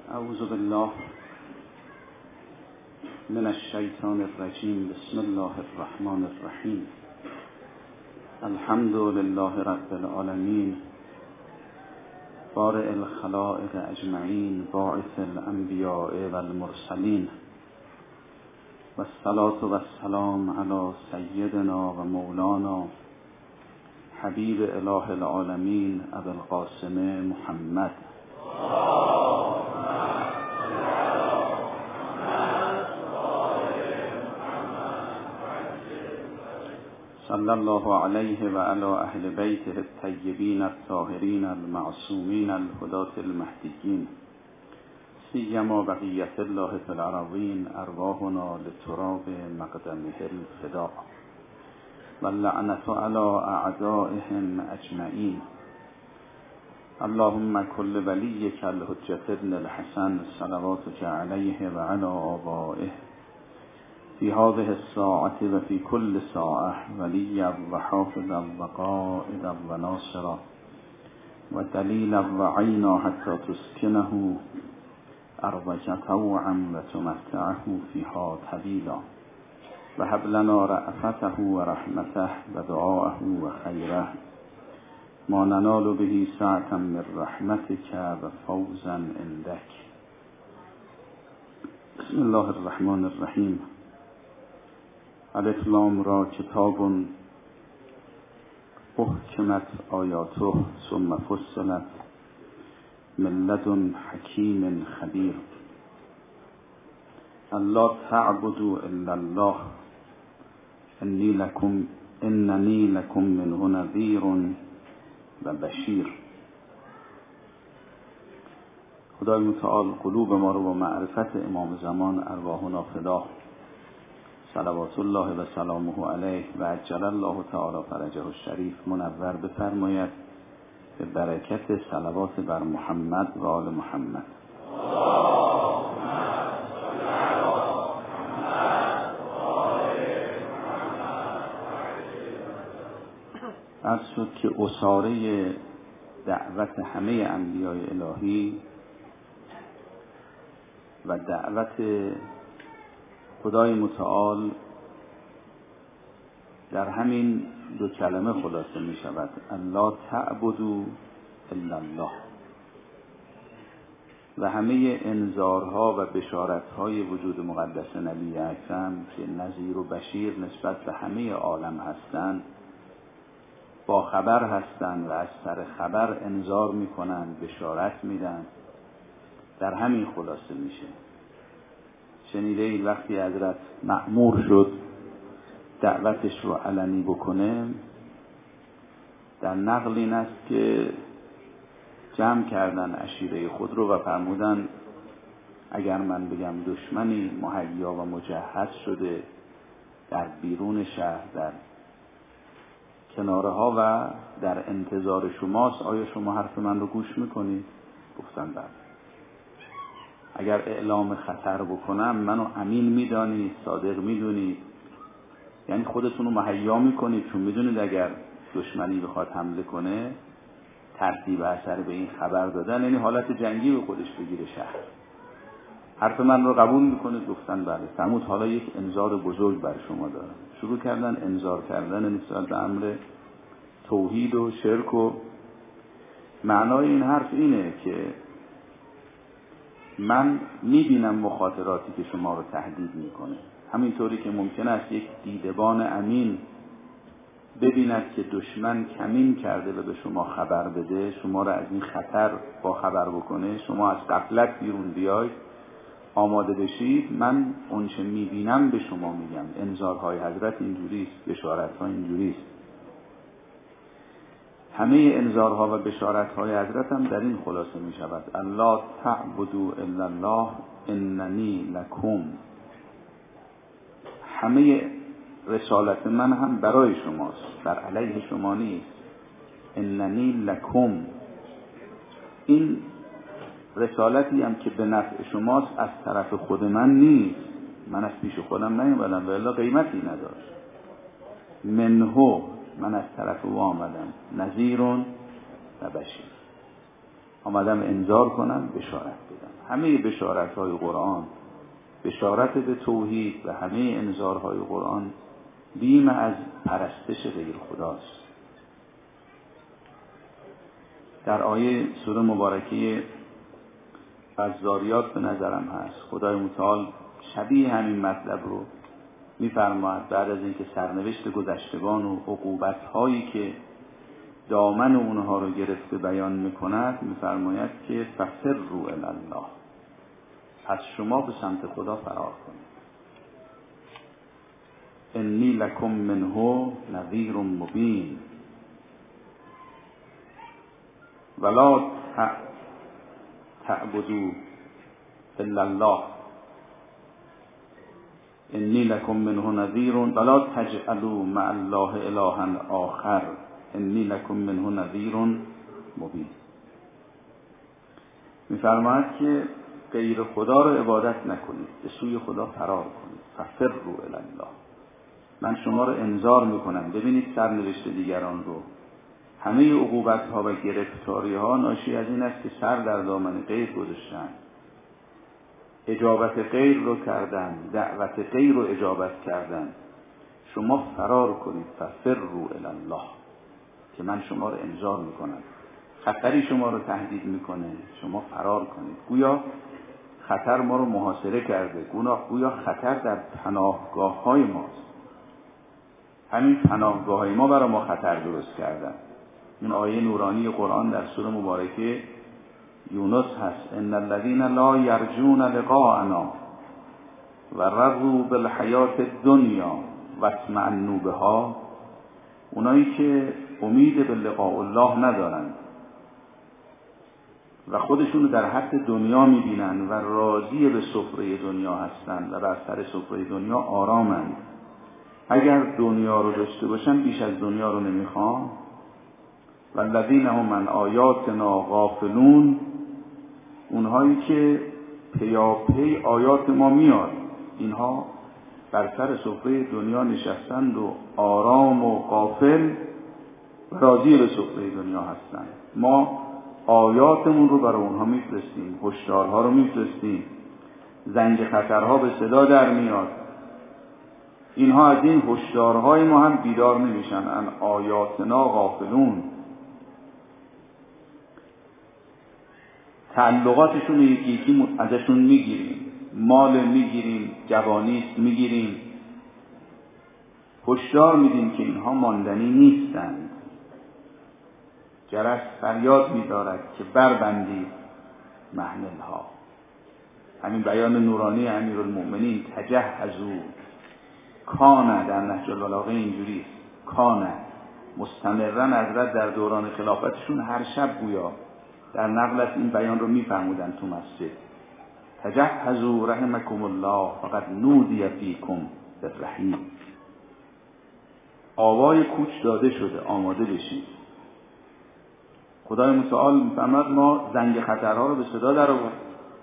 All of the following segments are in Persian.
اعوذ بالله من الشیطان الرجیم. بسم الله الرحمن الرحیم. الحمد لله رب العالمین، بارئ الخلائق اجمعین، باعث الانبیاء والمرسلین، و الصلاة و السلام علی سیدنا و مولانا حبیب اله العالمین ابی القاسم محمد صلی الله علیه و علی اهل بیته الطیبین الطاهرین المعصومین الهداة المهدیین، سیما بقیة الله فی الأراضین، ارواحنا لتراب مقدمه الفداء، واللعنة علی اعدائهم اجمعین. اللهم كل ولیک الحجة ابن الحسن صلواتك علیه و علی آبائه فی هذه الساعة و فی کل ساعة ولیا و حافظا و قائدا و ناصرا و دلیلا و عینا حتی تسکنه ارضک طوعا و تمتعه فیها طویلا، و هب لنا رأفته و رحمته و دعاءه و خیره ما ننال به سعة من رحمتك و فوزا عندك. بسم الله الرحمن الرحیم. الف لام را کتاب احکمت آیاته ثم فصلت من لدن حکیم خبیر. الا تعبدوا الا الله اننی لکم منه نذیر و بشیر. خدای متعال قلوب ما رو با معرفت امام زمان ارواحنا فدا صلوات الله و سلامه علیه و عجل الله تعالی فرجه الشریف منور بفرماید به برکت صلوات بر محمد و آل محمد. عرض شد که اساره دعوت همه انبیاء الهی و دعوت خدای متعال در همین دو کلمه خلاصه می شود: الا تعبدوا الا الله. و همه انذارها و بشارتهای وجود مقدس نبی اکرم که نذیر و بشیر نسبت به همه عالم هستند، با خبر هستند و از سر خبر انذار می کنند، بشارت می دن. در همین خلاصه میشه. شنیده اید وقتی حضرت مأمور شد دعوتش رو علنی بکنه، در نقل این است که جمع کردن عشیره خود رو و فرمودن اگر من بگم دشمنی مهیا و مجهز شده در بیرون شهر در کناره ها و در انتظار شماست، آیا شما حرف من رو گوش میکنید؟ گفتن بله. اگر اعلام خطر بکنم منو امین میدانید، صادق میدونید، یعنی خودتون رو مهیا میکنید، چون میدونید اگر دشمنی بخواد حمله کنه ترتیب اثر به این خبر دادن، یعنی حالت جنگی به خودش بگیره شهر. حرف من رو قبول میکنید؟ گفتن بله. فرمود حالا یک انذار بزرگ بر شما دارم. شروع کردن انذار کردن نسبت به امر توحید و شرک. و معنای این حرف اینه که من میبینم مخاطراتی که شما رو تهدید میکنه، همینطوری که ممکن است یک دیدبان امین ببیند که دشمن کمین کرده و به شما خبر بده، شما رو از این خطر با خبر بکنه، شما از غفلت بیرون بیاید، آماده بشید. من اونچه میبینم به شما میگم. انذارهای حضرت اینجوریست، بشارت‌ها اینجوریست. همه انذارها و بشارت‌های حضرت هم در این خلاصه می شود: الا تعبدوا الا الله اننی لکم. همه رسالت من هم برای شماست، بر علیه شما نیست. اننی لکم، این رسالتی هم که به نفع شماست از طرف خود من نیست. من از پیش خودم نیومدم و الا قیمتی نداشت. منه، من از طرف او آمدم. نذیر و بشیر، آمدم انذار کنم، بشارت بدم. همه بشارت‌های قرآن بشارت به توحید و همه انذارهای قرآن بیم از پرستش غیر خداست. در آیه سوره مبارکه الذاریات به نظرم هست خدای متعال شبیه همین مطلب رو می‌فرماید بعد از اینکه سرنوشت گذشتگان و عقوبت‌هایی که دامن اونها رو گرفته بیان می‌کند، می‌فرماید که ففروا الی الله، پس شما به سمت خدا فرار کنید. انی لکم منه نذیر مبین ولا تعبدوا الا الله انی لکم منه نذیر ولا تجعلوا مع الله الها آخر انی لکم منه نذیر مبین. می‌فرماید که غیر خدا رو عبادت نکنید، به سوی خدا فرار کنید. ففروا الی الله، من شما رو انذار میکنم. ببینید سرنوشت دیگران رو، همه عقوبت‌ها و گرفتاری‌ها ناشی از این است که سر در دامن غیر گذاشتن، اجابت غیر رو کردن، دعوت غیر رو اجابت کردن. شما فرار کنید. ففروا الی الله، که من شما رو انذار میکنم. خطری شما رو تهدید میکنه، شما فرار کنید. گویا خطر ما رو محاصره کرده، گویا خطر در پناهگاه‌های ماست. همین پناهگاه‌های ما برای ما خطر درست کردن. این آیه نورانی قرآن در سوره مبارکه یونس هست. ان الذين لا يرجون لقاءنا ورضوا بالحیات الدنیا واطمأنوا بها، اونایی که امید به لقاء الله ندارند و خودشون در حد دنیا میبینن و راضی به سفره دنیا هستند و بر سر سفره دنیا آرامند. اگر دنیا رو داشته باشن بیش از دنیا رو نمیخوان. والذین هم من آیاتنا غافلون، اونهایی که پیاپی آیات ما میاد، اینها بر سر سفره دنیا نشستند و آرام و غافل راضی به سفره دنیا هستند. ما آیاتمون رو برای اونها میفرستیم، هشدارها رو میفرستیم، زنگ خطرها به صدا در میاد. اینها از این هشدارهای ما هم بیدار نمیشن. ان آیاتنا غافلون، تعلقاتشون یکی یکی ازشون میگیریم، مال میگیریم، جوانیست میگیریم، هشدار میدیم که اینها ماندنی نیستند. جرس فریاد می‌دارد که بربندید محملها. همین بیان نورانی امیرالمؤمنین تجهزوا، کان در نهج البلاغه اینجوری است، کان مستمرا حضرت در دوران خلافتشون هر شب گویا در نقل از این بیان رو می‌فرمودن تو مسجد. تجهزوا رحمکم الله فقد نودی فیکم بالرحیم، آوای کوچ داده شده، آماده بشید. خدای متعال می‌فرماید ما زنگ خطرها رو به صدا در آوردیم،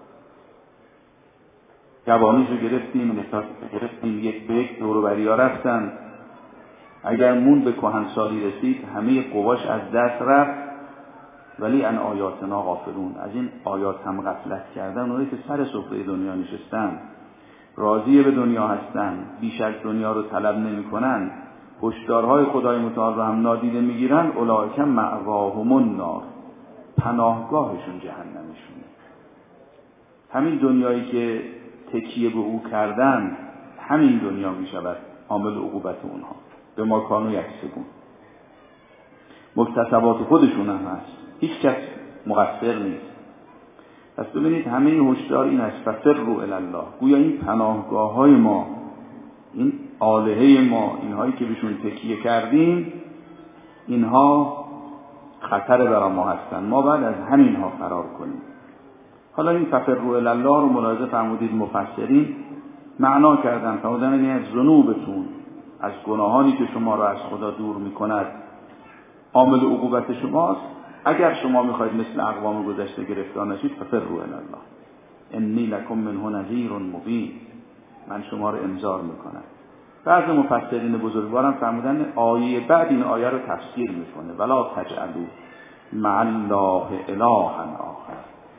جوانیشو گرفتیم، نفاق گرفتیم، یک به یک دور و بریا رفتن. اگر مون به کهنسالی رسید همه قواش از دست رفت. ولی ان آیاتنا غافلون، از این آیات هم غفلت کردن. اونایی که سر سفره دنیا نشستن، راضی به دنیا هستن، بیش از دنیا رو طلب نمی‌کنن، هشدارهای خدای متعال رو هم نادیده میگیرن، اولئک مأواهم النار، پناهگاهشون جهنمشونه. همین دنیایی که تکیه به او کردن، همین دنیا میشود عامل عقوبت اونها. به ما کانوا یکسبون، مکتسبات خودشون هم هست، هیچ کس مقصر نیست. پس ببینید همه هشدار این است، ففروا الی الله. گویا این پناهگاه‌های ما، این آلهه ما، اینهایی که بهشون تکیه کردیم، اینها خطر برای ما هستن. ما باید از همینها فرار کنیم. حالا این ففروا الی الله رو ملاحظه فرمودید مفسرین معنا کردن، فرمودن این از ذنوبتون، از گناهانی که شما را از خدا دور میکند عامل عقوبت شماست. اگر شما میخواید مثل اقوام گذشته گرفتار نشید، ففروا الی الله انی لکم منه نذیر مبین، من شما رو انذار میکنم. بعضی مفسرین بزرگوارم فرمودن آیه بعد این آیه رو تفسیر میکنه، ولا تجعلوا مع الله الها آخر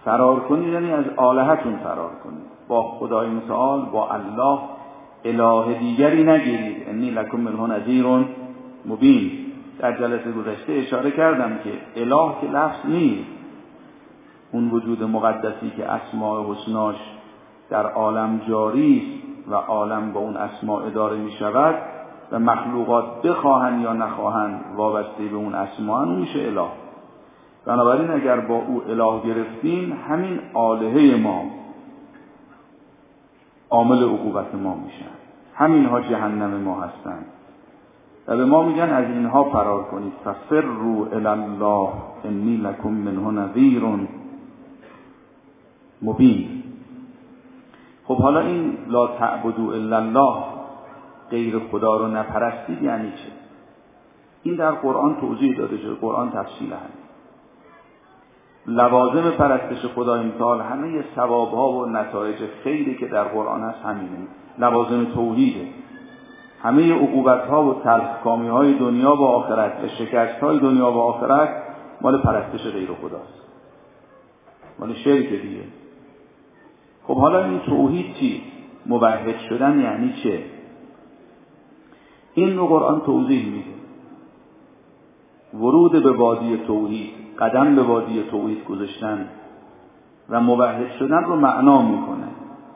فرار کنید یعنی از آلهتون فرار کنید، با خدای متعال، با الله اله دیگری نگیرید. انی لکم منه نذیر مبین. در جلسه گذشته اشاره کردم که اله که لفظ نیست، اون وجود مقدسی که اسماء حسناش در عالم جاری است و عالم با اون اسماء اداره می شود و مخلوقات بخواهند یا نخواهند وابسته به اون اسماء، اون میشه اله. بنابراین اگر با او اله گرفتیم، همین آلهه ما عامل عقوبت ما میشن، همینها جهنم ما هستند و به ما میگن از اینها فرار کنید. ففروا الی الله انی لکم منه نذیر مبین. خب حالا این لا تعبدوا الا الله، غیر خدا رو نپرستید یعنی چه؟ این در قرآن توضیح داده شده، قرآن تفصیل همین لوازم پرستش خدای متعال، همه ثوابها و نتایج خیری که در قرآن هست همینه، لوازم توحیده. همه عقوبتها و تلخکامیهای دنیا و آخرت و شکستهای دنیا و آخرت مال پرستش غیر خداست، مال شرک دیگه. خب حالا این توحید چی؟ موحد شدن یعنی چه؟ این رو قرآن توضیح میده. ورود به وادی توحید، قدم به وادی توحید گذاشتن و موحد شدن رو معنا میکنه،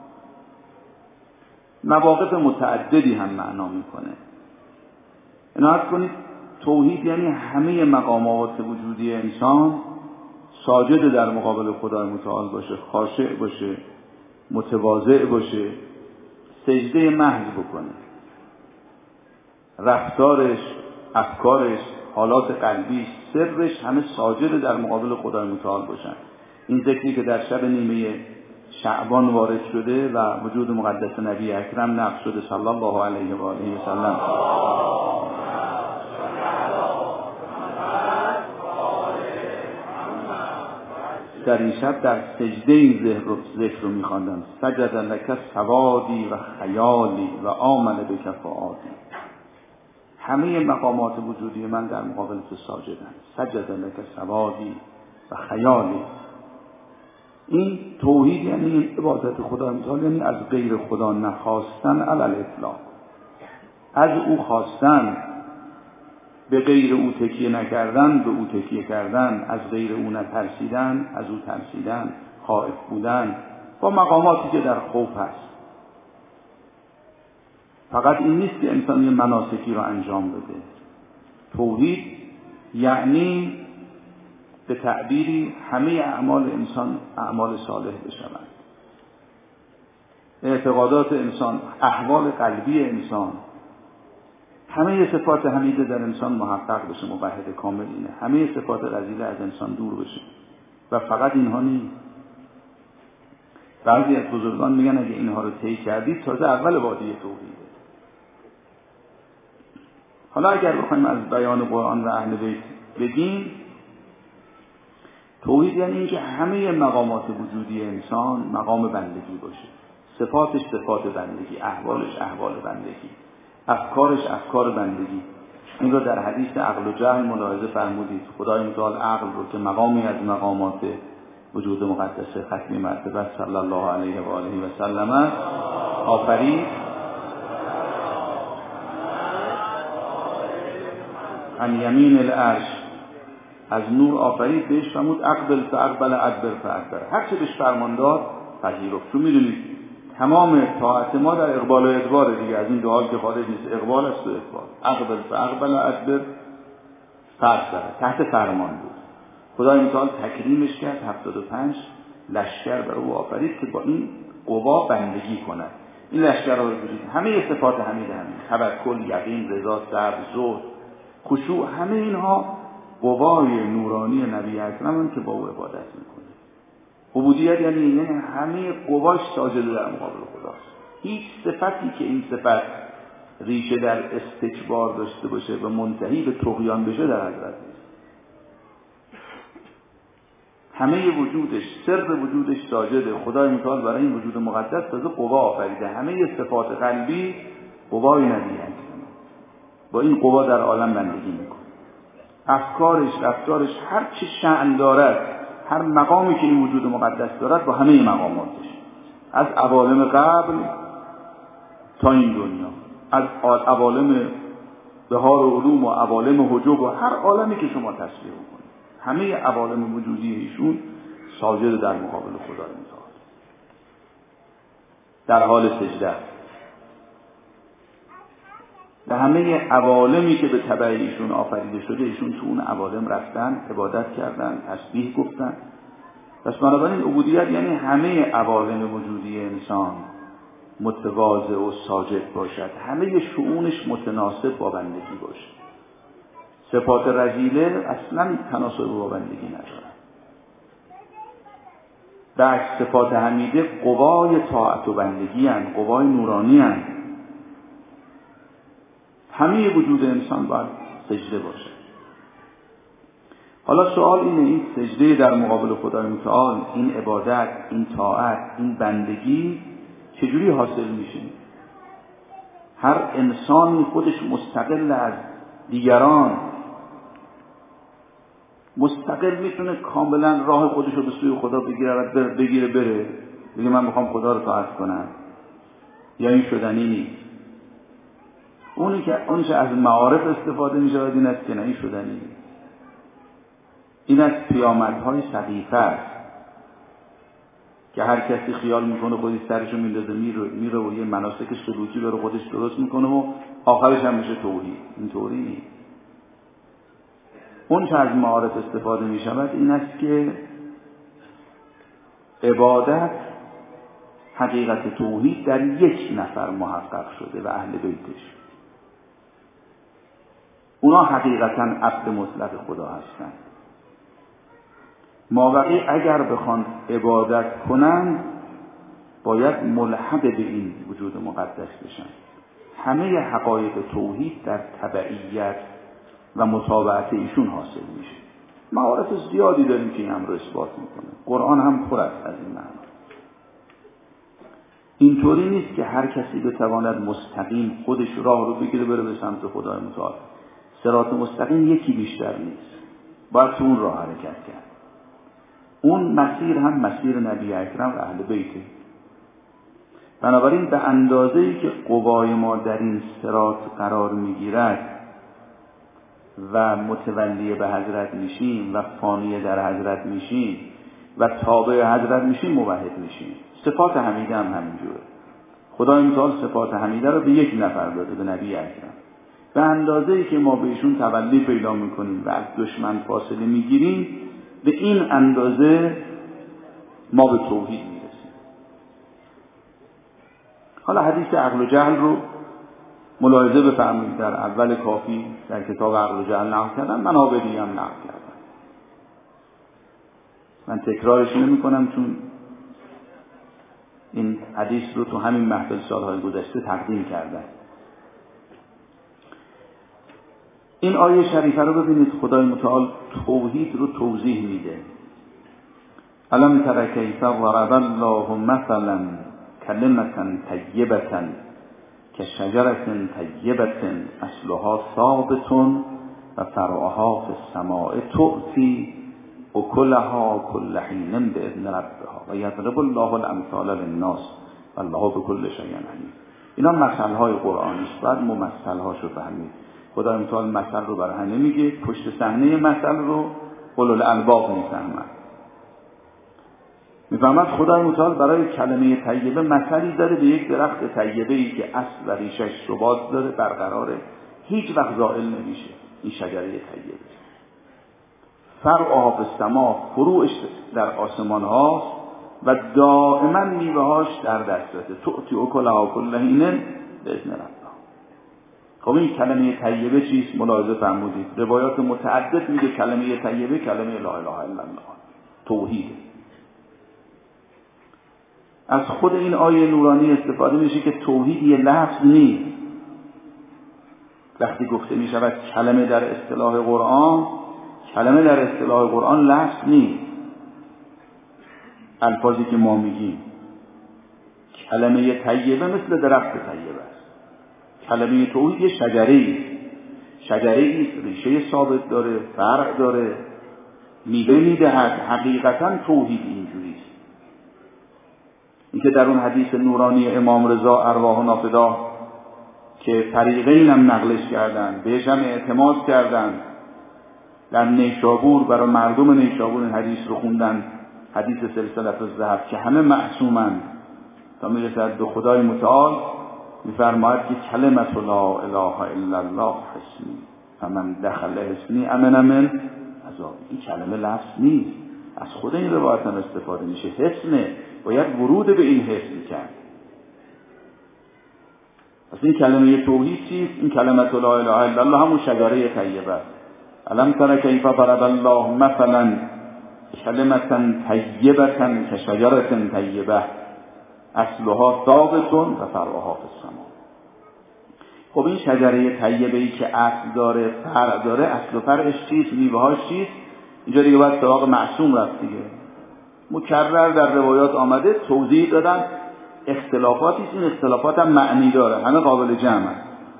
مواقف متعددی هم معنا میکنه. عنایت کنید توحید یعنی همه مقامات وجودی انسان ساجد در مقابل خدای متعال باشه، خاشع باشه، متواضع باشه، سجده محض بکنه، رفتارش، افکارش، حالات قلبی، سرش همه ساجد در مقابل خدای متعال باشن. این ذکری که در شب نیمه شعبان وارد شده و وجود مقدس نبی اکرم نقش شده صلی الله علیه و آله و سلم، در این شب در سجده این ذکر رو می‌خواندن. سجد لک سوادی و خیالی و آمن بک فؤادی. همه مقامات وجودی من در مقابل تو ساجدن. سجد لک سوادی و خیالی. این توحید یعنی عبادت خدا متعال، یعنی از غیر خدا نخواستن علی الاطلاق، از او خواستن، به غیر او تکیه نکردن، به او تکیه کردن، از غیر او نترسیدن، از او ترسیدن، خائف بودن با مقاماتی که در خوف هست. فقط این نیست که انسان یه مناسکی رو انجام بده. توحید یعنی به تعبیری همه اعمال انسان اعمال صالح بشوند، اعتقادات انسان، احوال قلبی انسان، همه صفات حمیده در انسان محقق بشه. موحد کامل اینه، همه صفات رذیله از انسان دور بشه. و فقط اینها نیست، بعضی از بزرگان میگن اگه اینها رو طی کردید تازه اول وادی توحیده. حالا اگر بخوایم از بیان قرآن و اهل بیت بگیم، توحید یعنی اینکه همه مقامات وجودی انسان مقام بندگی باشه، صفاتش صفات بندگی، احوالش احوال بندگی، افکارش افکار بندگی. این رو در حدیث عقل و جهل ملاحظه فرمودید. خدای متعال عقل رو که مقامی از مقامات وجود مقدس ختمی مرتبه صلی الله علیه و آله و سلم آفرید، عن یمین العرش، از نور آفرید، بهش فرمود اقبل فاقبل ادبر فادبر، هر چه بهش فرمان داد پذیرفت. چون میدونید تمام طاعت ما در اقبال و ادبار دیگه، از این دعا که خارج نیست، اقبال است و ادبار. اقبل فاقبل ادبر فادبر، تحت فرمان بود. خدای متعال تکریمش کرد، 75 لشکر برای او آفرید که با این قوا بندگی کند. این لشکرها رو ببینید، همه صفات حمید همین، توکل، یقین، رضا، صبر، زهد، خشوع، همه اینها قوای نورانی نبی اکرم که با او عبادت میکنه. عبودیت یعنی همه قواش ساجد در مقابل خداست. هیچ صفتی که این صفت ریشه در استکبار داشته باشه و منتهی به طغیان بشه در حضرت نیست. همه وجودش، سر وجودش ساجده. خدای متعال برای این وجود مقدس تازه قوا آفریده. همه صفات قلبی قوای نبی اکرم، با این قوا در عالم بندگی میکنه. افکارش، رفتارش، هر چه شأن دارد، هر مقامی که این وجود مقدس دارد با همه مقاماتش، از عوالم قبل تا این دنیا، از عوالم بهار و علوم و عوالم حجب و هر عالمی که شما تصویر کنید، همه عوالم وجودی ایشون ساجد در مقابل خدای متعال در حال سجده. و همه عوالمی که به تبع ایشون آفریده شده، ایشون تو اون عوالم رفتن، عبادت کردن، تسبیح گفتن. پس بنابراین عبودیت یعنی همه عوالم وجودی انسان متواضع و ساجد باشد، همه شؤونش متناسب با بندگی باشد. صفات رذیله اصلا تناسب با بندگی ندارد. در صفات حمیده قوای طاعت و بندگی هستند، قوای نورانی هستند. همه وجود انسان باید سجده باشد. حالا سوال اینه، این سجده در مقابل خدای متعال، این عبادت، این طاعت، این بندگی چجوری حاصل میشه؟ هر انسانی خودش مستقل از دیگران، مستقل میتونه کاملا راه خودش رو به سوی خدا بگیره بره، بگه من میخوام خدا رو طاعت کنم، یا این شدنی نیست. اونی که از معارف استفاده میشه این است که نه، این شدنی نیست. این از پیامدهای سقیفه است که هر کسی خیال میکنه خودش سرشو میندازه میره و یه مناسک سلوکی برای خودش درست میکنه و آخرش هم میشه توحید. این طوری نیست. اون که از معارف استفاده میشود این است که عبادت، حقیقت توحید در یک نفر محقق شده و اهل بیتش، اونا حقیقتا عبد مطلق خدا هستند. مابقی اگر بخوان عبادت کنند باید ملحق به این وجود مقدس بشن. همه حقایق توحید در تبعیت و متابعت ایشون حاصل میشه. معارف زیادی داریم که این امر اثبات میکنه. قرآن هم پر است از این معنی. اینطوری نیست که هر کسی بتواند مستقیم خودش راه رو بگیره بره به سمت خدای متعال. صراط مستقیم یکی بیشتر نیست، باید تو اون راه حرکت کرد. اون مسیر هم مسیر نبی اکرم و اهل بیته. بنابراین به اندازه‌ای که قوای ما در این صراط قرار میگیرد و متولی به حضرت میشیم و فانی در حضرت میشیم و تابع حضرت میشیم، موحد میشیم. صفات حمیده هم همینجوره. خدای متعال صفات حمیده رو به یک نفر داده، به نبی اکرم. به اندازه‌ای که ما به ایشون تولی پیدا میکنیم و از دشمن فاصله میگیریم، به این اندازه ما به توحید میرسیم. حالا حدیث عقل و جهل رو ملاحظه بفرمایید. در اول کافی در کتاب عقل و جهل نقل کردم، منابعی هم نقل کردم. من تکرارش نمی‌کنم چون این حدیث رو تو همین محفل سالهای گذشته تقدیم کردم. این آیه شریفه رو ببینید، خدای متعال توحید رو توضیح میده. الم تر کیف ضرب الله مثلا کلمة طیبة کشجرة طیبة اصلها ثابت و فرعها فی السماء تؤتی اکلها کل حین باذن ربها و یضرب الله الامثال للناس والله بكل شیء علیم. اینا مثل های قرآنی است، بعد ممثل هاشو فهمید. خدای متعال مثل رو برای همه میگه، پشت صحنه مثل رو اولو الالباب میفهمن. میفهمد خدای متعال برای کلمه طیبه مثلی داره به یک درخت طیبه‌ای که اصل و ریشش ثبات داره، برقراره، هیچ وقت زائل نمیشه. این شجره طیبه فرعها فی السماء، فروعش در آسمان هاست و دائما میوه‌هاش در دسترسه. تؤتی اکلها کل حین باذن ربها. خب این کلمه طیبه چیست؟ ملاحظه فرمودید. روایات متعدد میگه کلمه طیبه کلمه لا اله الا الله، توحید. از خود این آیه نورانی استفاده میشه که توحید یه لفظ نیست. وقتی گفته میشود کلمه در اصطلاح قرآن، کلمه در اصطلاح قرآن لفظ نیست. الفاظی که ما میگیم، کلمه طیبه مثل درخت طیبه است. کلمه توحید یه شجره است، ریشه ثابت داره، فرع داره، میوه میدهد. حقیقتا توحید اینجوریست. این که در اون حدیث نورانی امام رضا ارواح نافدا که طریقین هم نقلش کردن، بهش هم اعتماد کردن، در نیشابور برای مردم نیشابور این حدیث رو خوندن، حدیث سلسله الذهب که همه معصومند تا میرسد به خدای متعال. میفرماید که کلمت لا اله الا الله حسنی فمن دخل حسنی امن من عذاب. این کلمه لفظ نیست، از خود این روایت هم استفاده میشه. حسنه، باید ورود به این حسن کرد. پس این کلمه توحید چیست؟ این کلمت لا اله الا الله همون شجره طیبه است. الم تر کیف ضرب الله مثلا کلمة طیبة کشجرة طیبه اصلها ثابت و فرعها فی السماء. خب این شجره طیبه‌ای که اصل داره، فرع داره، اصل و فرعش چیست؟ میوه‌هاش چیست؟ اینجا دیگه باید سراغ معصوم رفت دیگه. مکرر در روایات آمده، توضیح دادن، اختلافاتی است، این اختلافات هم معنی داره، همه قابل جمع.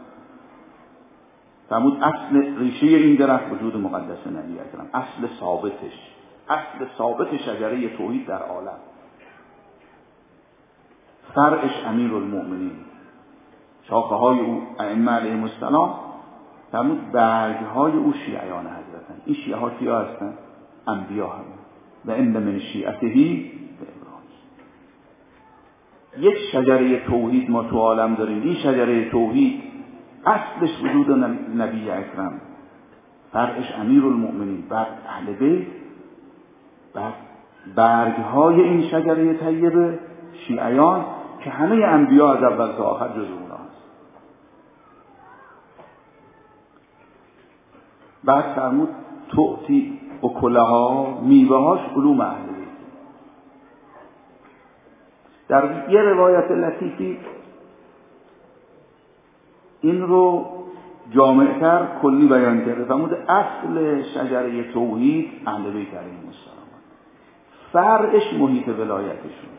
فرمود اصل ریشه این درخت وجود مقدس نبی اکرم، اصل ثابت شجره توحید در عالم. فرعش امیرالمؤمنین، شاخه های او ائمه علیهم السلام. فرمود برگ های او شیعیان حضرتن. این شیعه ها کیا هستن؟ انبیا هم. و ان من شیعته ابراهیم. یک شجره توحید ما تو عالم داریم. این شجره توحید اصلش وجود نبی اکرم، فرعش امیرالمؤمنین، بعد اهل بیت، بعد برگ های این شجره طیبه شیعیان که همه انبیا از اول تا آخر جز اونها هست. بعد فرمود تؤتی اکلها، میوه‌هاش علوم اهل بیت. در یه روایت لطیفی این رو جامع‌تر کلی بیان کرده. فرمود اصل شجره توحید اهل بیت علیهم السلام، فرعش محیط ولایتشون.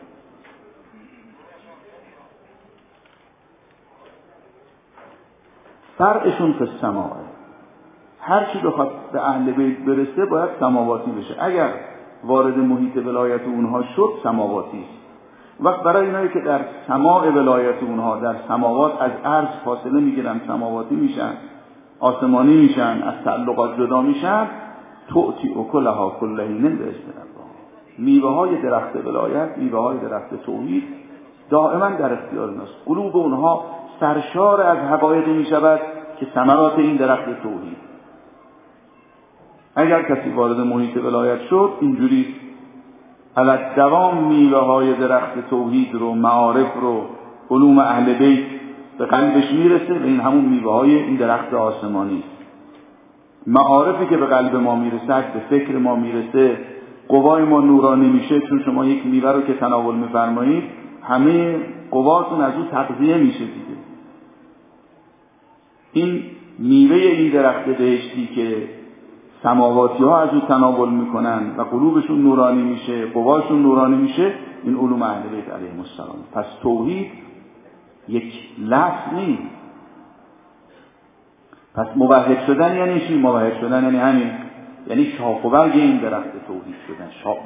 فرعشون فی السماء، هر چی بخواد به اهل بیت برسه باید سماواتی بشه. اگر وارد محیط ولایت اونها شد سماواتی است. وقت برای اینایی که در سماع ولایت اونها، در سماوات از عرض فاصله میگیرن، سماواتی میشن، آسمانی میشن، از تعلقات جدا میشن، تؤتی اکلها کل حین باذن الله. میوه های درخت ولایت، میوه های درخت توحید دائما در اختیار اوناست. قلوب اونها سرشار از حقایق میشود که ثمرات این درخت توحید. اگر کسی وارد محیط ولایت شد اینجوری علت دوام میوه های درخت توحید رو، معارف رو، علوم اهل بیت به قلبش میرسه و این همون میوه های این درخت آسمانی است. معارفی که به قلب ما میرسه، به فکر ما میرسه، قوای ما نورانی میشه. چون شما یک میوه رو که تناول میفرمایید همه قواتون از اون تغذیه میشه دیگه. این میوه این درخت بهشتی که سماواتی ها از اون تناول میکنن و قلوبشون نورانی میشه، قواشون نورانی میشه، این علوم اهل بیت علیهم السلام. پس توحید یک لفظ نیست. پس موحد شدن یعنی چی؟ موحد شدن یعنی همین، یعنی شاخ و برگ این درخت توحید شدن.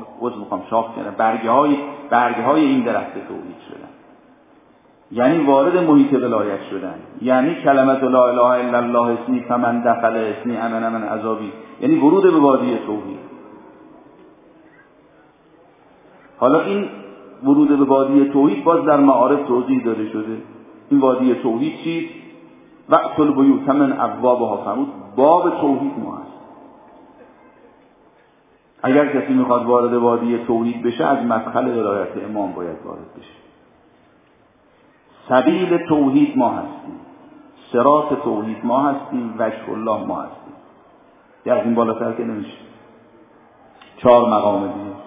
برگ های این درخت توحید شدن، یعنی وارد محیط ولایت شدن، یعنی کلمت لا اله الا الله اسمی فمن دخل اسمی امن من عذابی، یعنی ورود به وادی توحید. حالا این ورود به وادی توحید باز در معارف توضیح داده شده. این وادی توحید چیست؟ وقت البیوت من ابوابها. فرمود باب توحید ما هست. اگر کسی میخواد وارد وادی توحید بشه از مدخل ولایت امام باید وارد بشه. سبیل توحید ما هستیم، صراط توحید ما هستیم، وجه الله ما هستیم. از این بالاتر که نمیشه. 4 مقام دیگه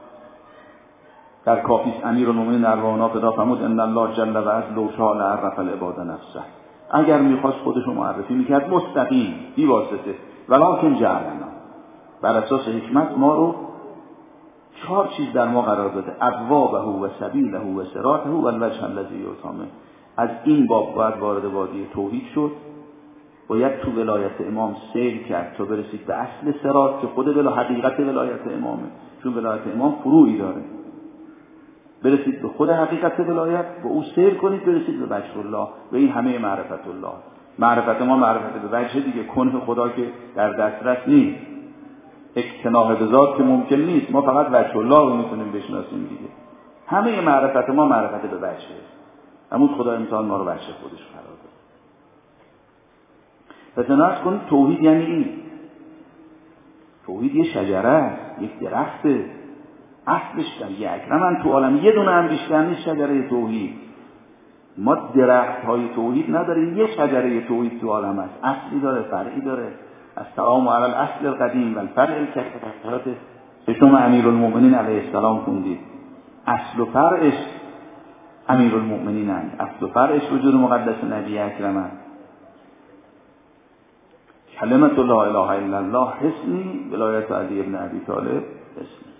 در کافیس امیرالمومنین ارواحنا فدا فرمود ان الله جل و عز لو شاء لعرف العباد نفسه. اگر میخواست خودش رو معرفی میکرد مستقیم بی واسطه، ولکن جعلنا، بر اساس حکمت ما رو 4 چیز در ما قرار داده: ابوابه و سبیله و صراطه و الوجه الذی یؤتمن. از این باب باید وارد وادی توحید شد. باید تو ولایت امام سیر کرد تا برسید به اصل صراط که خود حقیقت ولایت امامه، چون ولایت امام فروعی داره. برسید به خود حقیقت ولایت، با او سیر کنید برسید به وجه الله و این همه معرفت الله. معرفت ما معرفت به وجه دیگه، کنه خدا که در دسترس نیست، اقتناع به ذات که ممکن نیست، ما فقط وجه الله رو میتونیم بشناسیم دیگه. همه معرفت ما معرفت به وجهه، همون خدا امتحان ما رو وجه خودش قرار داد. پس ناز کنید توحید یعنی این. توحید یه شجره است، یک درخته، اصلش در یک اکرمن تو عالم یه دونه هم بیشتر نیست شجره توحید. ما درخت های توحید نداریم، یه شجره توحید تو عالم است، اصلی داره، فرعی داره. السلام علی الاصل القدیم و الفرع الکثرت که شما امیرالمؤمنین علیه السلام خوندید. اصل و فرعش امیرالمؤمنین هست، اصل و فرعش وجود مقدس نبی اکرم. کلمت لا اله الا الله حسنی، ولایت علی ابن ابی طالب حسنی.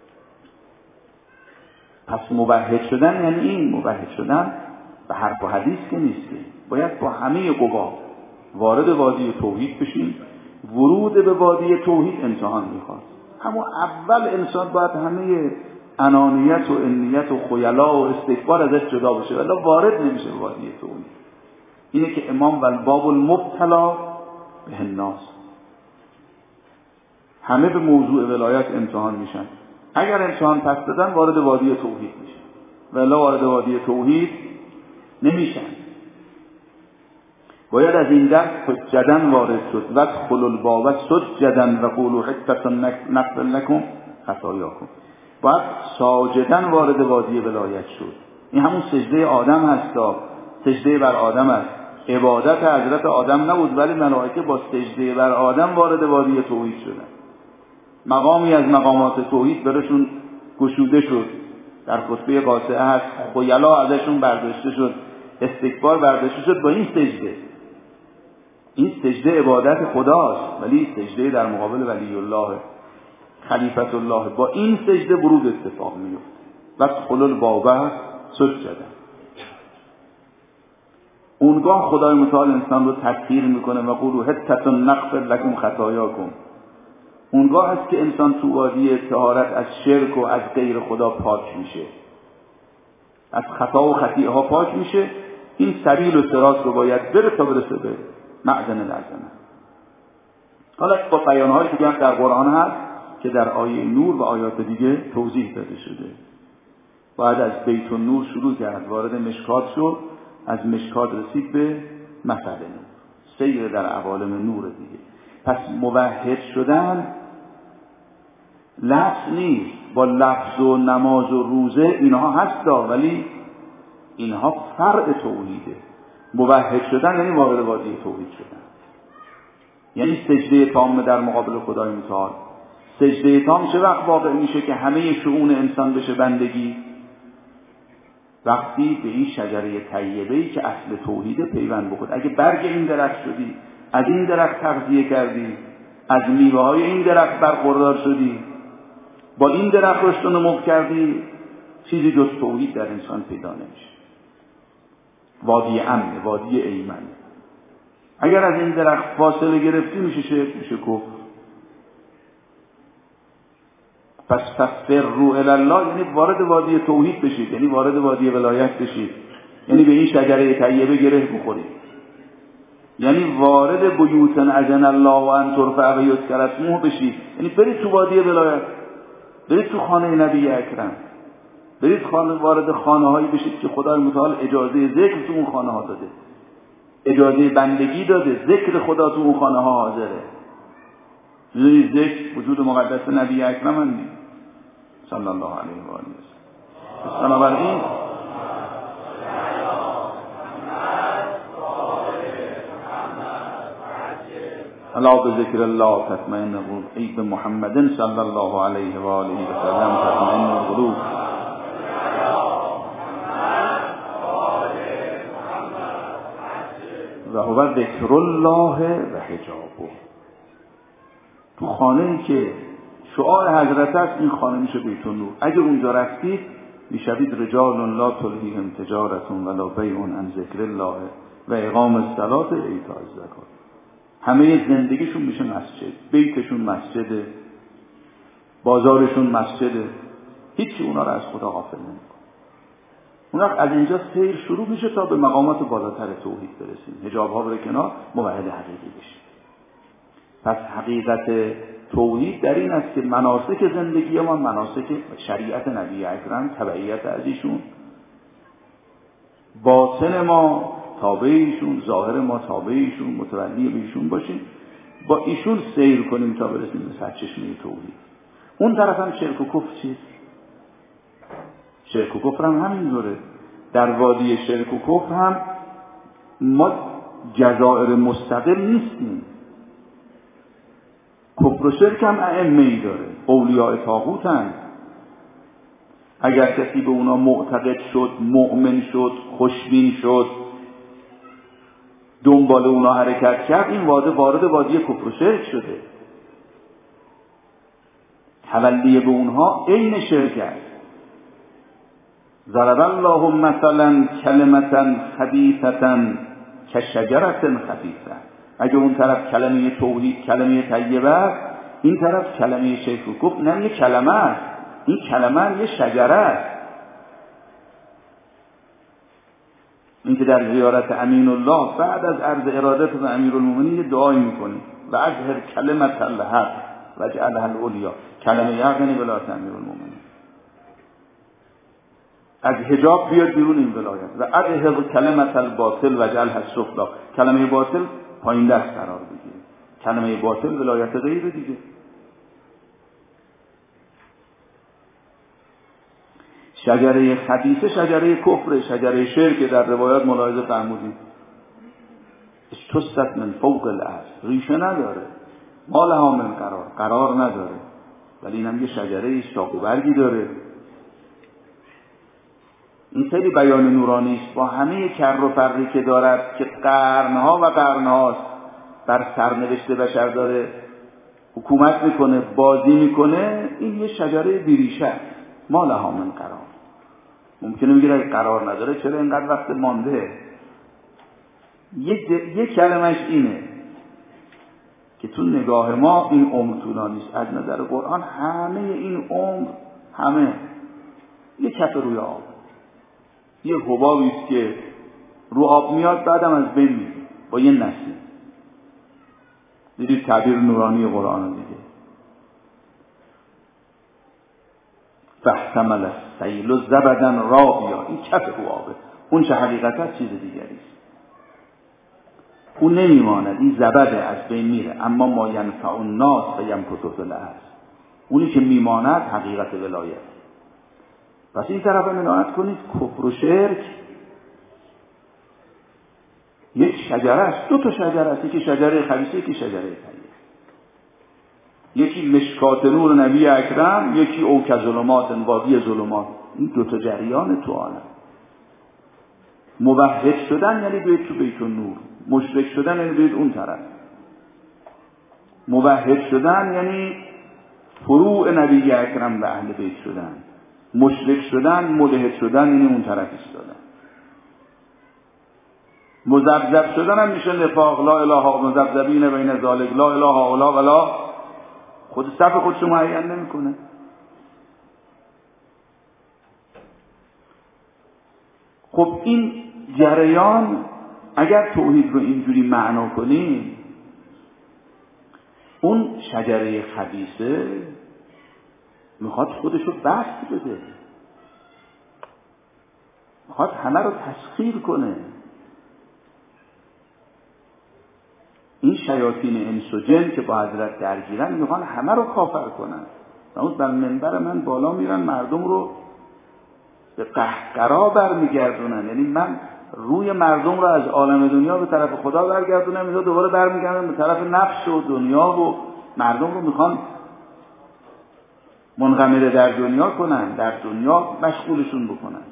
پس موحد شدن یعنی این. موحد شدن به حرف و حدیث که نیست، باید با همه قوا وارد وادی توحید بشیم. ورود به وادی توحید امتحان میخواد. اما اول انسان باید همه انانیت و انیت و خیلا و استکبار ازش جدا بشه، ولی وارد نمیشه به وادی توحید. اینه که امام والباب المبتلا به الناس، همه به موضوع ولایت امتحان میشن. اگر امتحان پس دادن وارد وادی توحید میشن، ولی وارد وادی توحید نمیشن. باید از این در سجدن وارد شد، وادخلوا الباب سجدا وقولوا حطة نغفر لكم خطاياكم. باید ساجدن وارد وادی ولایت شد. این همون سجده آدم هستا، سجده بر آدم است. عبادت حضرت آدم نبود، ولی ملائکه با سجده بر آدم وارد وادی توحید شدن. مقامی از مقامات توحید برشون گشوده شد. در خطبه قاطعه هست خیلا ازشون برداشته شد، استکبار برداشته شد با این سجده. این سجده عبادت خداست، ولی سجده در مقابل ولی الله خلیفت الله. با این سجده ورود اتفاق میفته. وادخلوا الباب سجدا. اونگاه خدای متعال انسان رو تطهیر میکنه و قولوا حطة نغفر لكم خطاياكم. اونگاه است که انسان تو وادی طهارت از شرک و از غیر خدا پاک میشه، از خطا و خطیئه ها پاک میشه. این سبیل و صراط رو باید بره تا برسه به معدن العظمه. حالا با بیان‌های دیگه هم در قرآن هست که در آیه نور و آیات دیگه توضیح داده شده. بعد از بیت النور شروع کرد، وارد مشکات شد، از مشکات رسید به مثل نور، سیر در عوالم نور دیگه. پس موحد شدن لفظ نیست، با لفظ و نماز و روزه اینها هستا، ولی اینها فرع توحیده. موحد شدن یعنی وارد وادی توحید شدن، یعنی سجده تام در مقابل خدای متعال. سجده تام چه وقت واقع میشه که همه شؤون انسان بشه بندگی؟ وقتی به این شجره طیبه‌ای که اصل توحید پیوند بخورد. اگه برگ این درخت شدی، از این درخت تغذیه کردی، از میوه‌های این درخت برخوردار شدی، با این درخت رشد و نمو کردی، چیزی جز توحید در انسان پیدا نمیشه. وادی امن، وادی ایمن. اگر از این درخت فاصله گرفتی میشه شرک، میشه کفر. پس ففروا الی الله یعنی وارد وادی توحید بشید، یعنی وارد وادی ولایت بشید، یعنی به این شجره طیبه گره بخورید، یعنی وارد بیوت اذن الله و ان ترفع و یذکر اسمه بشید، یعنی برید تو وادی ولایت، برید تو خانه نبی اکرم، برید وارد خانه هایی بشید که خدای متعال اجازه ذکر تو اون خانه ها داده، اجازه بندگی داده، ذکر خدا تو اون خانه ها حاضره. میدونید ذکر وجود مقدس نبی اکرم هستی صلی الله علیه و آله و سلم. بنابراین الا بذکر الله تطمئن القلوب، ای به محمد صلی الله علیه و آله و سلم تطمئن القلوب. و هو ذکر الله و حجابه. تو خانه‌ای که شعار حضرت است، این خانه میشه بیت النور. اگه اونجا رفتید میشوید رجال لا تلهیهم تجارت ولا بیع عن ذکر الله و اقام الصلاة و ایتاء الزکات. همه زندگیشون میشه مسجد، بیتشون مسجده، بازارشون مسجده، هیچی اونا رو از خدا غافل نمیکنه. اون وقت از اینجا سیر شروع میشه تا به مقامات بالاتر توحید برسیم، حجاب ها بره کنار، موحد حقیقی بشیم. پس حقیقت توحید در این است که مناسک زندگی ما مناسک شریعت نبی اکرم، تبعیت از ایشون، باطن ما تابع ایشون، ظاهر ما تابع ایشون، متولی به ایشون باشیم، با ایشون سیر کنیم تا برسیم به سرچشمه توحید. اون طرف هم شرک و کفر چیست؟ شرک و کفر هم همینطوره. در وادی شرک و کفر هم ما جزائر مستقل نیستیم. کفر و شرک هم ائمه‌ای داره، اولیاء طاغوتن. اگر کسی به اونا معتقد شد، مؤمن شد، خوشبین شد، دنبال اونا حرکت کرد، این وارد وادی کفر و شرک شده. تولی به اونها عین شرک است. ضرب الله مثلا کلمة خبیثة کشجرة خبیثة. اگه اون طرف کلمه توحید، کلمه طیبه است، این طرف کلمه شرک و کفر، نه یه کلمه است، این کلمه یه شجره است. این که در زیارت امین الله بعد از عرض ارادت به امیرالمومنین یه دعایی میکنی و اظهر کلمة الحق و اجعلها العلیا. کلمه حق یعنی ولایت امیرالمومنین. از حجاب بیاد بیرون این ولایت و اظهر کلمة الباطل و اجعلها السفلی. کلمه باطل پایین دست قرار بگیره. کلمه باطل ولایت غیره دیگه. شجره خبیثه شجره کفر، شجره شرک. در روایات ملاحظه فرمودیم اجتثت من فوق الارض، ریشه نداره، ما لها من قرار نداره، ولی اینم یه شجره شاخ و برگی داره. این خیلی بیان نورانی است با همه کر و فری که دارد، که قرنها و قرنهاست بر سرنوشت بشر داره حکومت میکنه، بازی میکنه. این یه شجره بیریشه است، ما لها من قرار. ممکنه بگید اگه قرار نداره چرا اینقدر وقت مانده؟ یک کلمش اینه که تو نگاه ما این عمر طولانی است. از نظر قرآن همه این عمر، همه یه کف روی آب، یه حبابی است که رو آب میاد بعدم از بین میره با یه نسیم. دیدید تعبیر نورانی قرآن دیگه. فاحتمل السیل زبدا رابیا، این کف رو آبه. اون چه حقیقتا چیز دیگری است. اون نمیماند، این زبده از بین میره. اما ما ینفع الناس و یمکث فی الارض، اونی که میماند حقیقت ولایت. پس این طرف هم عنایت کنید، کفر و شرک یک شجره است، دو تا شجره است، یکی شجره خبیثه، یکی شجره طیبه. یکی مشکات نور نبی اکرم، یکی اوک ظلمات وادی ظلمات. این دو تا جریان تو عالم. موحد شدن یعنی بیت تو بیت النور، مشرک شدن یعنی بیت اون طرف. موحد شدن یعنی فروع نبی اکرم و اهل بیت شدن. مشرک شدن، ملحد شدن یعنی اون طرف ایستادن. مذبذب شدن هم میشه نفاق. لا اله مذبذبین بین ذالک لا اله الا ولا، خود صف خودشو معین نمیکنه. خب این جریان اگر توحید رو اینجوری معنا کنیم، اون شجره خبیثه میخواد خودشو بست بده، میخواد همه رو تسخیر کنه. این شیاطین انس و جن که با حضرت درگیرن میخوان همه رو کافر کنن. نموز بر منبر من بالا میرن مردم رو به قهقرا برمیگردونن. یعنی من روی مردم رو از عالم دنیا به طرف خدا برگردونم، اینا دوباره برمیگردن به طرف نفس و دنیا و مردم رو میخوان منغمره در دنیا کنن، در دنیا مشغولشون بکنن.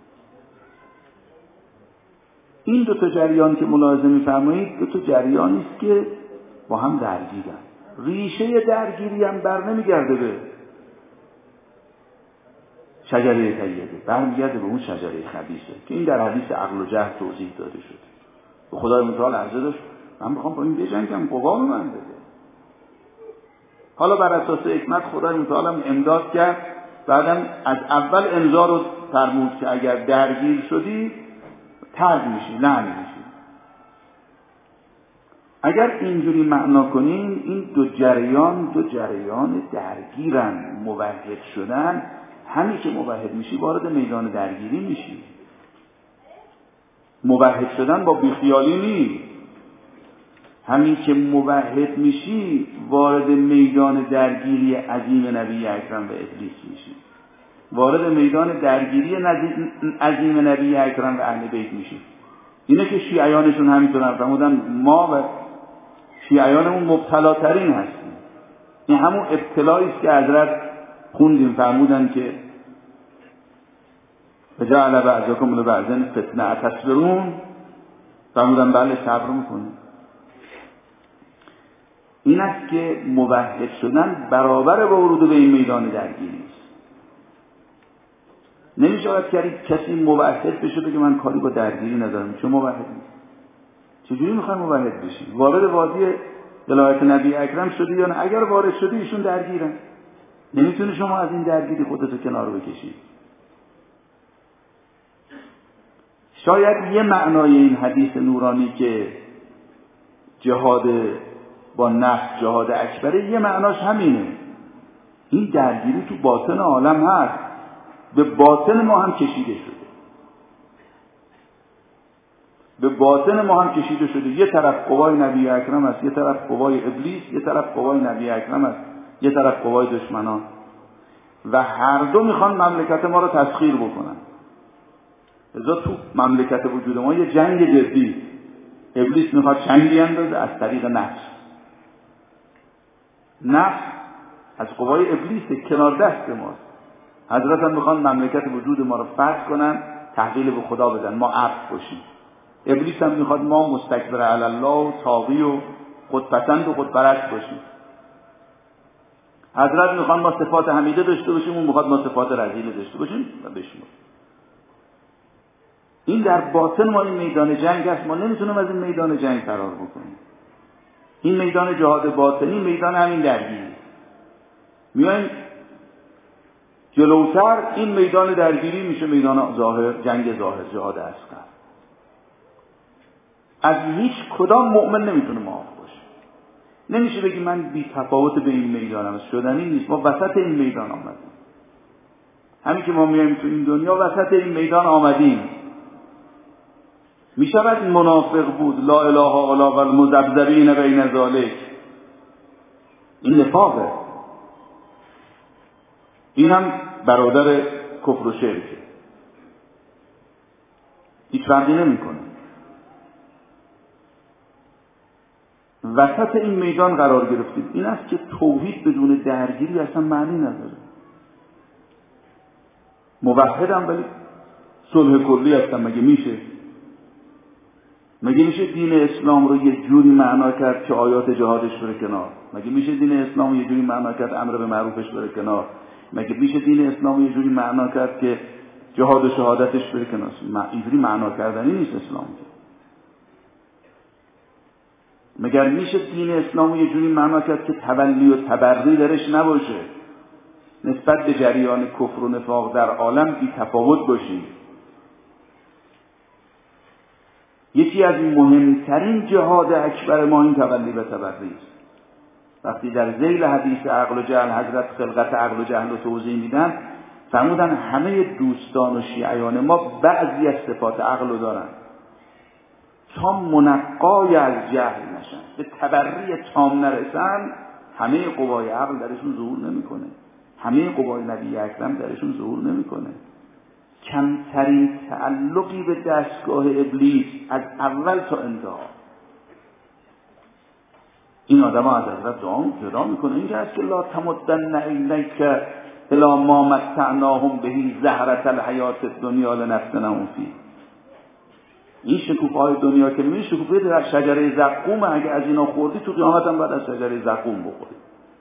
این دو تا جریان که ملاحظه می‌فرمایید، دو تا جریانی است که با هم درگیرن. ریشه درگیری هم بر نمیگرده به شجره طیبه، برمیگرده به اون شجره خبیثه که این در حدیث عقل و جهل توضیح داده شد. و خدای متعال عرضه داشت من میخوام با این بجنگم، قوا من بده. حالا بر اساس حکمت خدای متعال امداد کرد، بعدم از اول امضا رو فرمود که اگر درگیر شدی طرد میشی، لعن میشی. اگر اینجوری معنا کنیم این دو جریان درگیرن. موحد شدن، همین که موحد میشی وارد میدان درگیری میشی. موحد شدن با بیخیالی نیست. همین که موحد میشی وارد میدان درگیری عظیم نبی اکرم و ابلیس میشی، وارد میدان درگیری عظیم نبی اکرم و اهل بیت میشی. اینه که شیعیانشون همینطور فرمودن ما و شیعیانمون مبتلاترین هستیم. این همون ابتلایی است که حضرت خوندیم، فرمودن که وجعل بعضکم لبعض فتنه اتصبرون، فرمودن بله صبر میکنیم. این است که موحد شدن برابر با ورود به این میدان درگیری است. نمیشود کسی موحد بشه بگه من کاری با درگیری ندارم. چه موحد نیست؟ چجوری میخوای موحد بشی؟ وارد وادی ولایت نبی اکرم شدی یا نه؟ اگر وارد شدی ایشون درگیرن، نمیتونی شما از این درگیری خودتو کنار بکشی. شاید یه معنای این حدیث نورانی که جهاد با نفس جهاد اکبره، یه معناش همینه. این درگیری تو باطن عالم هست، به باطن ما هم کشیده شده. به باطن ما هم کشیده شده. یه طرف قوای نبی اکرم است، یه طرف قوای ابلیس، یه طرف قوای نبی اکرم است، یه طرف قوای دشمنان، و هر دو میخوان مملکت ما رو تسخیر بکنن. لذا تو مملکت وجود ما یه جنگ جدی. ابلیس میخواد جنگی اندازه از طریق نفس. نفس از قوای ابلیس کنار دست ماست. حضرت هم میخوان مملکت وجود ما رو فتح کنن، تحویل به خدا بدن، ما عبد باشیم. ابلیس هم میخواد ما مستکبر علی الله و طاغی و خودپسند و خودپرست باشیم. حضرت میخوان ما صفات حمیده داشته باشیم، اون میخواد ما صفات رذیله داشته باشیم و بشیم. این در باطن ما این میدان جنگ است. ما نمیتونیم از این میدان جنگ فرار بکنیم. این میدان جهاد باطنی میدان همین درگیری. میایم جلوتر، این میدان درگیری میشه میدان ظاهر، جنگ ظاهر، جهاد اصغر. از هیچ کدام مؤمن نمیتونه معاف باشه. نمیشه بگی من بی تفاوت به این میدانم، شدنی نیست. ما وسط این میدان آمدیم. همین که ما میایم تو این دنیا وسط این میدان آمدیم. میشود منافق بود لا اله الا الله والمذبذبین بین ذلک. این نفاقه. این هم برادر کفر و شرکه، هیچ فرقی نمیکنه. وسط این میدان قرار گرفتید. این است که توحید بدون درگیری اصلا معنی نداره. موحدم ولی صلح کلی هستم. مگه میشه؟ مگه میشه دین اسلام رو یه جوری معنا کرد که آیات جهادش بره کنار؟ مگه میشه دین اسلام رو یه جوری معنا کرد امر به معروفش بره کنار؟ مگه میشه دین اسلام رو یه جوری معنا کرد که جهاد و شهادتش بره کنار؟ اینجوری معنا کردنی نیست اسلام. مگر میشه دین اسلام رو یه جوری معنا کرد که تولی و تبری درش نباشه، نسبت به جریان کفر و نفاق در عالم بی تفاوت باشی؟ یکی از مهمترین جهاد اکبر ما این تولی و تبری است. وقتی در ذیل حدیث عقل و جهل حضرت خلقت عقل و جهل رو توضیح میدن، فرمودن همه دوستان و شیعیان ما بعضی از صفات عقل رو دارن تا منقای از جهل نشن، به تبری تام نرسن. همه قوای عقل درشون ظهور نمیکنه، همه قوای نبی اکرم درشون ظهور نمیکنه. کمترین تعلقی به دستگاه ابلیس از اول تا انتها. این آدم ها از حضرت دعا میکنه. اینجا هست که لا تمدن عینیک الی ما متعناهم بهی زهرة الحیات الدنیا لنفتنهم فیه. این شکوفه‌های دنیا که میبینی شکوفه در شجره زقوم، اگه از اینا خوردی تو قیامت هم باید از شجره زقوم بخوری.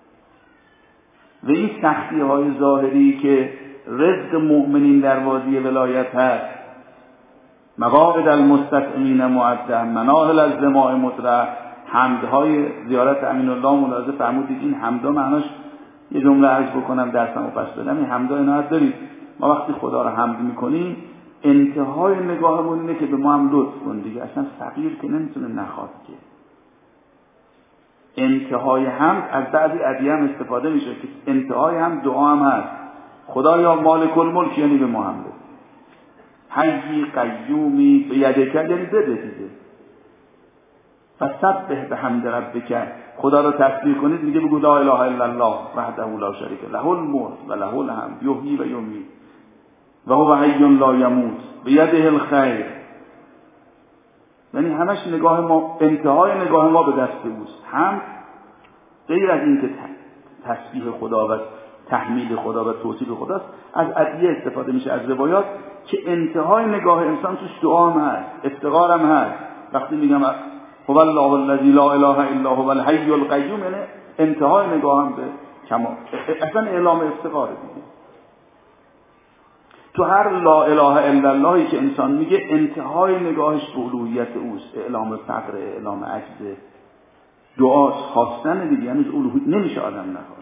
و این سختی‌های ظاهری که رزق مؤمنین در وادی ولایت هست، مقاعد المستضعفین معده، مناهل الزماء مطرح، حمدهای زیارت امین الله ملاحظه فرمودید این حمدا معناش یه جمله عرض بکنم درسمو پس بدم. این حمدا عنایت دارید ما وقتی خدا رو حمد میکنیم انتهای نگاهمون اینه که به ما هم لطف کن دیگه. اصلا فقیر که نمیتونه نخواد که. انتهای حمد از بعضی ادعیه هم استفاده میشه که انتهای هم دعا هم هست. خدایا مالک الملک یعنی به ما هم بده، حی قیومی به یدک یعنی بده دیگه. فسبح بحمد ربک، خدا رو تسبیح کنید میگه بگو لا اله الا الله وحده لا شریک له الملک و له الحمد یحیی و یمیت و هو حی لا یموت بیده الخیر. یعنی همش نگاه ما، انتهای نگاه ما به دست اوست. هم غیر از این که تسبیح خدا و تحمیل خدا و توصیف خداست، از ادعیه استفاده میشه، از روایات که انتهای نگاه انسان توش دعا هم هست، افتقار هم هست. وقتی میگم هو الله الذی لا اله الا هو الحی القیوم یعنی انتهای نگاه هم به کمال، اصلا اعلام افتقاره دیگه. تو هر لا اله الا اللهی که انسان میگه انتهای نگاهش به الوهیت اوست، اعلام فقر، اعلام عجز، دعاست، خواستن دیگه. یعنی الوهیت نمیشه آدم نخواد.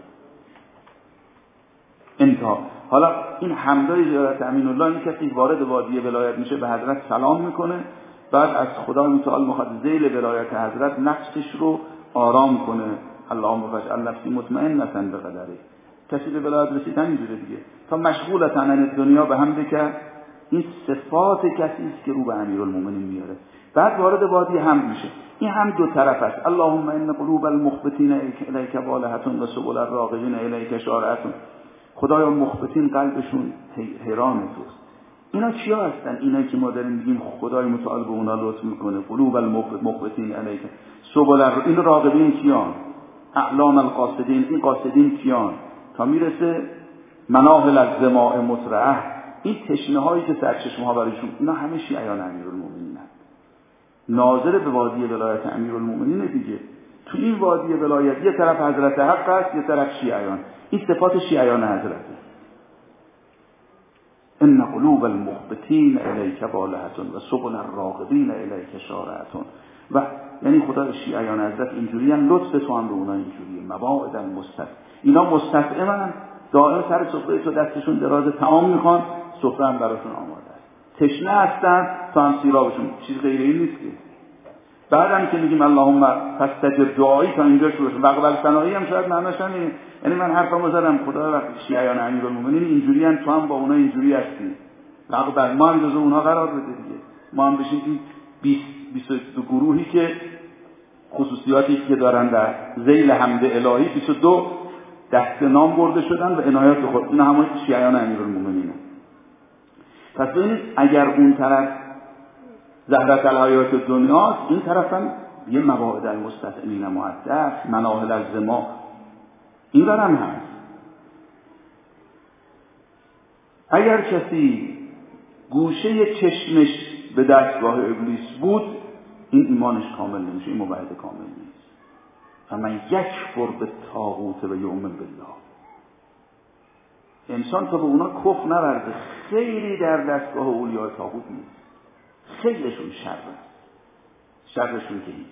انتها حالا این حمدای زیارت امین الله، این کسی وارد وادی ولایت میشه به حضرت سلام میکنه، بعد از خدای متعال میخواد ذیل ولایت حضرت نفسش رو آرام کنه. اللهم فاجعل نفسی مطمئنة بقدره. کسی به ولایت رسیدن اینجوره دیگه. تا مشغولة عن دنیا به حمد که این صفات کسی است که رو به امیرالمومنین میاره. بعد وارد وادی حمد میشه. این هم دو طرف است. اللهم ان قلوب المخبتین الیک والهة و سبل الراغبین الیک شارعة. خدایا مخبتین قلبشون حیران توست. اینا کیا هستن؟ اینا که ما داریم میگیم خدای متعال به اونا لطف میکنه. قلوب المخبتین الیک سبل این راغبین کیان؟ اعلام القاصدین. این قاصدین کیان؟ تا میرسه مناهل الزماء مترعه، این تشنه هایی که سرچشمه ها برایشون، اینا همه شیعیان امیرالمومنین هست. ناظر به وادی ولایت امیرالمومنین دیگه. تو این وادی ولایت یه طرف حضرت حق است، یه طرف شیعیان. این صفات شیعیان حضرته. ان قلوب المخبتین الیک والهة و سبل الراغبین الیک شارعة. و یعنی خدا شیعیان حضرت اینجوری هم، لطف تو هم به اونا اینجوریه. مواعد المستطعم، اینا مستطعمن، دائم سر سفره تو دستشون دراز، طعام میخوان، سفره هم براشون آماده است. تشنه هستن تا هم سیرابشون، چیز غیر این نیست که. بعدم که میگیم اللهم فاستجب دعایی تا اینجا شروع شد. وقبل ثنایی هم شاید معناش همینه. یعنی من حرفمو زدم خدا وقتی شیعیان امیرالمومنین اینجوری ان، تو هم با اونا اینجوری هستی. وقبل ما هم جزو اونها قرار بده دیگه. ما هم بشیم این 22 گروهی که خصوصیاتی که دارن در ذیل حمد الهی 22 دست نام برده شدن و عنایات خود. اینا همون شیعیان امیرالمومنینه. پس ببینید اگر اون طرف زهرة الحیات دنیاست، این طرف هم یه مواعظ المستطعمین مؤدب، مناهل الزماء، این دارم هست. اگر کسی گوشه چشمش به دستگاه ابلیس بود، این ایمانش کامل نمیشه، این موحد کامل نیست. فمن یکفر بالطاغوت و یؤمن بالله. انسان تا به اونا کفر نورزه، خیلی در دستگاه اولیاء طاغوت نیست، خیلیشون شرشون که هیچ.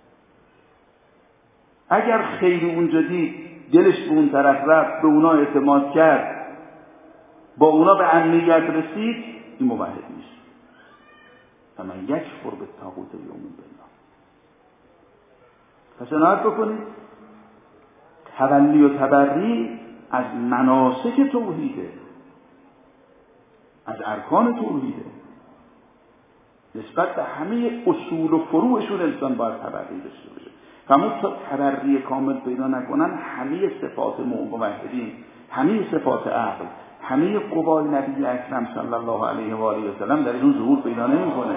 اگر خیلی اونجا دید، دلش به اون طرف رفت، به اونا اعتماد کرد، با اونا به امنیت رسید، این موحد نیست. فمن یکفر بالطاغوت و یؤمن بالله. پس عنایت بکنید، تولی و تبری از مناسک توحیده، از ارکان توحیده. نسبت به همه اصول و فروعشون انسان باید تبری داشته باشه. همون تا تبری کامل پیدا نکنن، همه صفات موحدین، همه صفات عقل، همه قوای نبی اکرم صلی الله علیه و آله و سلم درشون ظهور پیدا نمیکنه.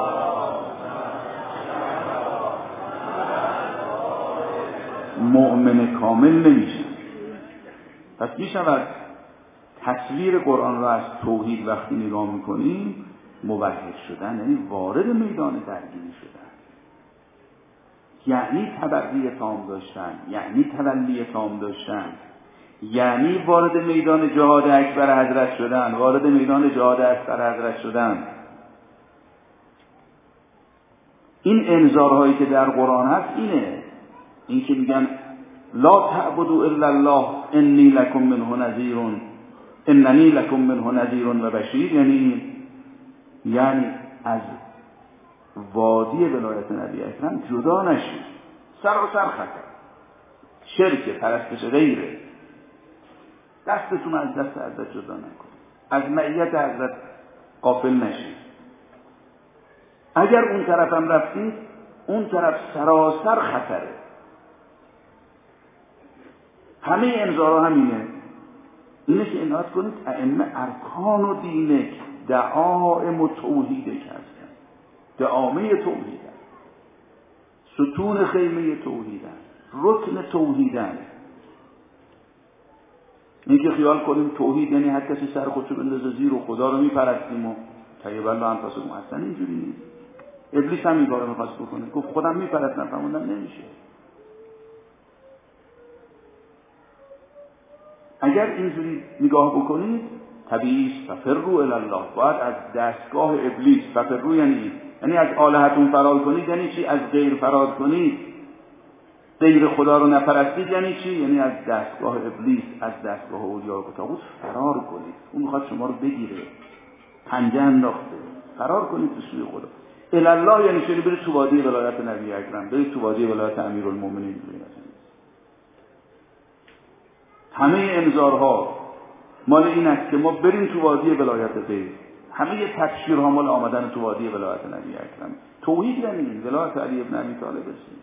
مؤمن کامل نمیشه. پس میشود تصویر قرآن را از توحید وقتی نگاه میکنیم، موحد شدن یعنی وارد میدان درگیری شدن، یعنی تبری تام داشتن، یعنی تولی تام داشتن، یعنی وارد میدان جهاد اکبر حضرت شدن، وارد میدان جهاد اکبر حضرت شدن. این انذارهایی که در قرآن هست این که میگن لا تعبدوا الا الله اننی لکم منه نذیر و بشیر، یعنی از وادی ولایت نبی اکرم جدا نشید، سراسر خطر، شرک، پرستش غیره، دستتون از دست حضرت جدا نکن، از معیت حضرت غافل نشید. اگر اون طرف هم رفتید، اون طرف سراسر خطره. همه انذارها همینه که عنایت کنید ائمه ارکان و دینک، دعائم و توحیدک هستن، دعامه توحیدن، ستون خیمه توحیدن، رکن توحیدن. این که خیال کنیم توحید یعنی هر کسی سر خودشو بندازه زیر و خدا رو میپرستیم و طیب الله انفسکم، اصلا اینجوری نیست. ابلیس هم این کارو میخواست بکنه، گفت خودم میپرستم، فرمودن نمیشه. اگر اینجوری نگاه بکنید طبیعی است، ففروا الی الله، باید از دستگاه ابلیس، ففروا یعنی از آلهتون فرار کنید. یعنی چی؟ از غیر فرار کنید، غیر خدا رو نپرستید. یعنی چی؟ یعنی از دستگاه ابلیس، از دستگاه اولیا و طاغوت فرار کنید. اون میخواد شما رو بگیره، پنجه انداخته، فرار کنید به سوی خدا. الی الله یعنی چی؟ برید تو وادی ولایت نبی اکرم، برید تو وادی ولایت امیرالمومنین. همه انذارها مال این است که ما بریم تو وادی ولایت غیر. همه تکشیرها مال آمدن تو وادی ولایت نبی اکرم. توحید یعنی ولایت علی ابن ابی طالب است.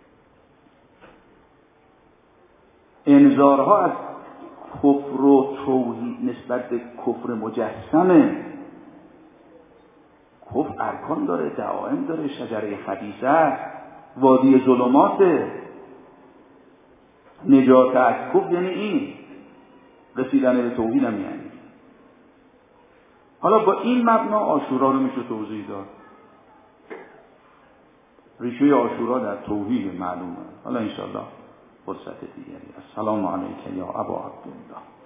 انذارها از کفر و توحید نسبت به کفر مجسمه. کفر ارکان داره، دعائم داره، شجره خبیثه، وادی ظلماته. نجات از کفر یعنی این، رسیدن به توحید هم یعنی. حالا با این مبنا عاشورا رو میشه توضیح داد. ریشه عاشورا در توحید معلومه. حالا انشاءالله فرصت دیگری. السلام علیک یا ابا عبدالله.